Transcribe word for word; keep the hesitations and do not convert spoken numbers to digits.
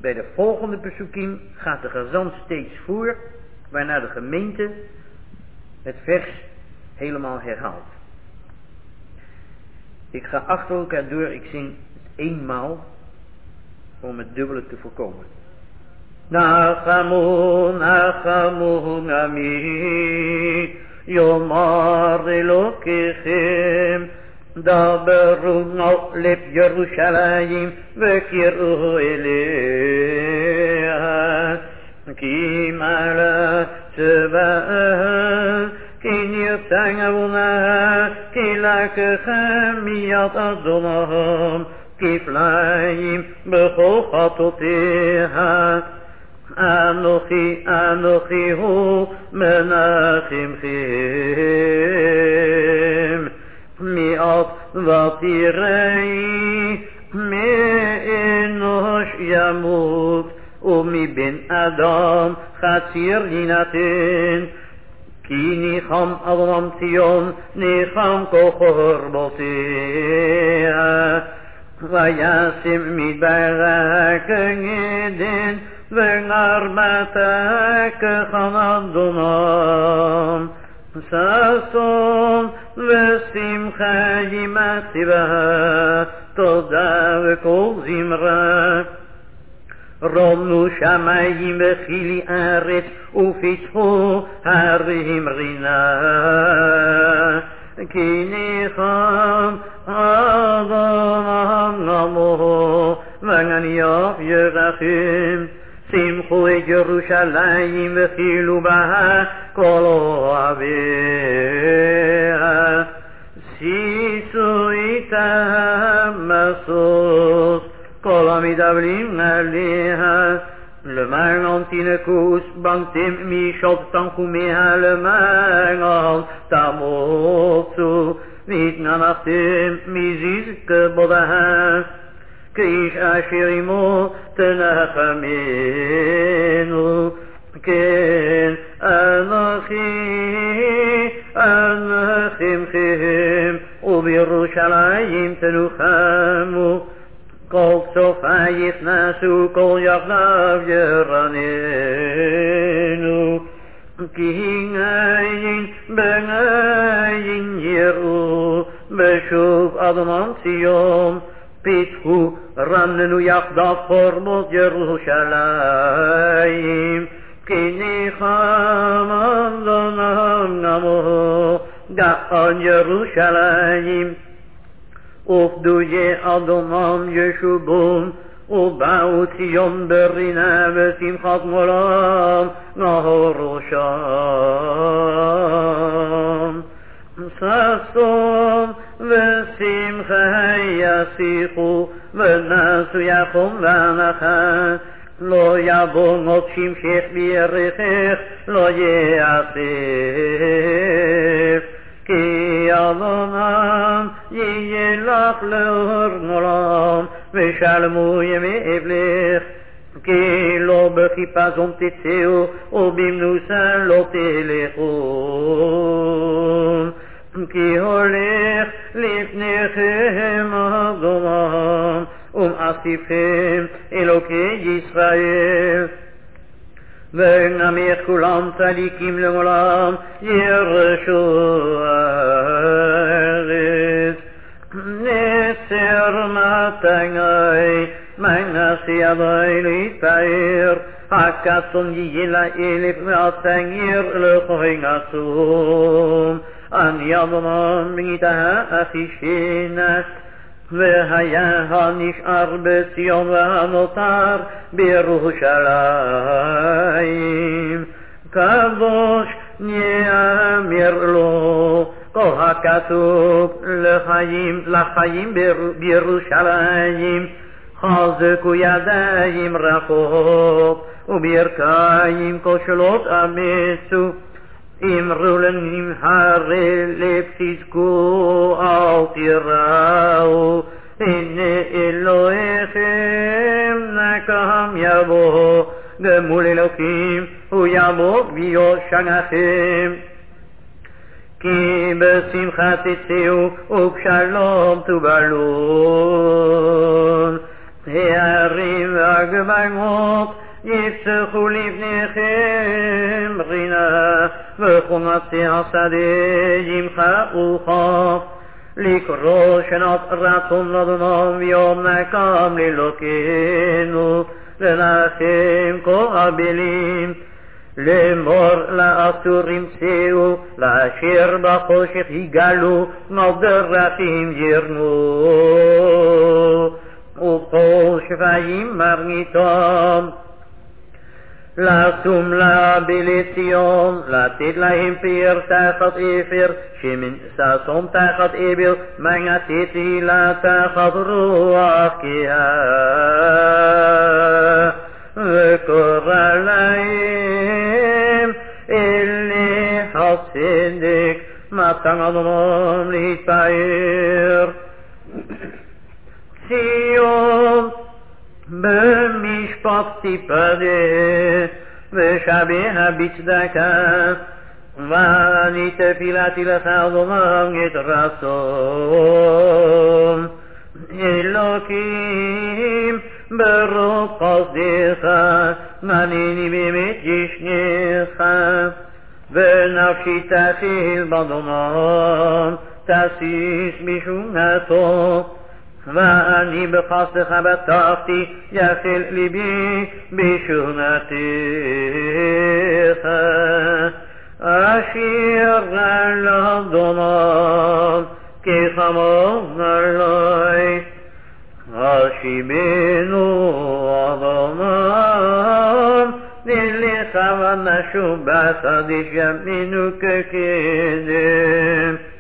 Bij de volgende bezoeking gaat de gezant steeds voor, waarna de gemeente het vers helemaal herhaalt. Ik ga achter elkaar door, ik zing het eenmaal om het dubbele te voorkomen. Nachamu, nachamu, nami, yomar elokechem, daberu al lep Yerushalayim, vekiru eleha, kimala tzvah, kinirtang avuna, kilakechem miyat adonam, kiflaim bechochatotha, Anochi, Anochi hu menachimchem, mi'at vatirei, me'enosh yamut, umi ben Adam chatzir yinaten, ki nicham Adonam Tzion, nicham kochor botea, vayasim midbarak ngeden, ונרמתך חנדונם, ששון ושמחה ימצא בה, תודה וכל זמרה. רומנו שמיים וחילי ארץ, ופיתחו הרים רינה. כי ניחם אדונם נמו, ונניח ירחם. שמחו את ירושלים וחילו בה כל אוהביה, שישו איתה משוש כל המדברים עליה, למען תינוקוס בנתם משעות תנחומיה, למען תמוצו והתננחתם מזיז כבודה. כאיש אשר עמו תנחמנו, כן אנכי אנחמכם, ובירושלים תנוחמו, כל סופה יכנסו כל יחדיו ירננו, כי עין בעין יראו בשוב אדוני ציון, פיתחו רננו יחדיו חורמות ירושלים, כי ניחם אדונם נמו גאון ירושלים, ופדויי אדונם ישובון, ובאו ציון ברינה ושמחת מולם נהרו שם. ששון ושמחה ישיחו, ונסו יחום ואנחה, לא יבוא עוד שמשך בירכך, לא יאסף, כי אדונם יהיה לך לאור נורם, ושלמו ימי אבלך, כי לא בחיפזון תצאו, ובמנוסה לא תלכו, כי הולך לפניכם אדונם, ומאסיפכם אלוקי ישראל, ונמך כולם צדיקים לעולם, ירשו הארץ. נצר מתנאי, מנסי ידי להתפאר, הקסום יהיה לאלף והצעיר לכהן עצום. אני אדונם בגיתה אחישנה, והיה הנשאר בציון והנותר בירושלים. קדוש יאמר לו כל הכתוב לחיים, לחיים בירושלים. חזקו ידיים רחוק וברכיים כושלות אמצו. אמרו לנמהרי לב תזכו אל תיראו, הנה אלוהיכם נקם יבוא, גמול אלוקים הוא יבוא ויושעכם. כי בשמחה תצאו ובשלום תובלון, הערים והגבעות יפצחו לפניכם רינה, וכל עצי השדה ימחאו כף, לקרוא שנת רצון לאדונם ויום נקם לאלוקינו, לנחם כל הבלים, לאמור לאסורים צאו, לאשר בחושך יגלו, דרכים ירנו, וכל שפיים מרניתם. לשום לה בלציון, לתת להם פיר תחת אפר, שמן ששום תחת אבל, מנתת תהילה תחת רוח כהה. וקורא להם אלי הצדק, מתן אדונם להתפאר. ציון במשפט תיפדה, ושביה בצדקה, ואני תפילתי לך אדונם את רצון. אלוקים ברוב חסדך, מנני באמת ישנך, ונפשי תחיל באדונם, תסיס משונתו. ואני בחסדך בטחתי, יחל ליבי בשונתך. אשיר על אדונם כחמון עלי, השיבנו אדונם, נלך ונשוב בחדש ימינו כקדם.